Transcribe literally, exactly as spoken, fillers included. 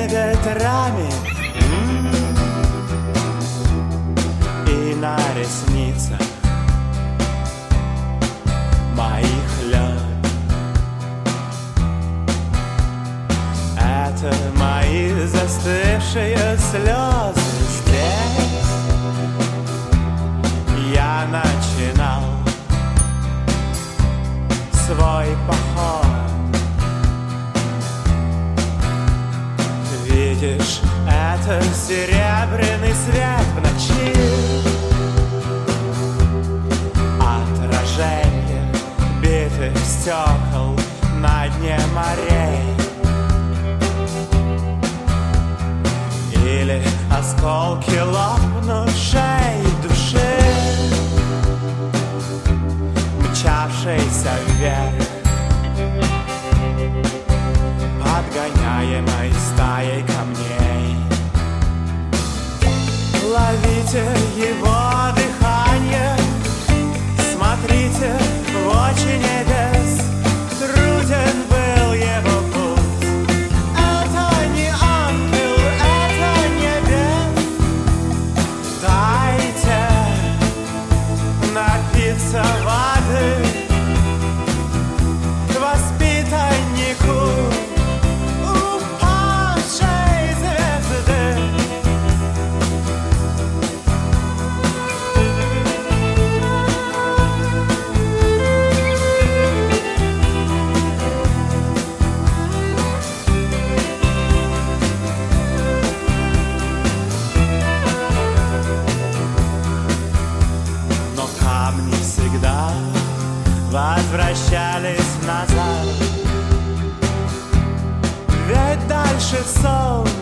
ветрами, и на ресницах моих лед. Это мои застывшие слезы. Здесь я начинал свой поход. Видишь, это серебряный свет в ночи, отражение битых стекол на дне морей, или осколки лопнувшей души, мчавшейся вверх, подгоняемой стаей камней. Ловите его дыхание, смотрите в очи небес, труден был его путь. Это не ангел, это небес. Дайте напиться воды воспитаннику упавшей звезды. Но камни всегда возвращались назад, ведь дальше солнце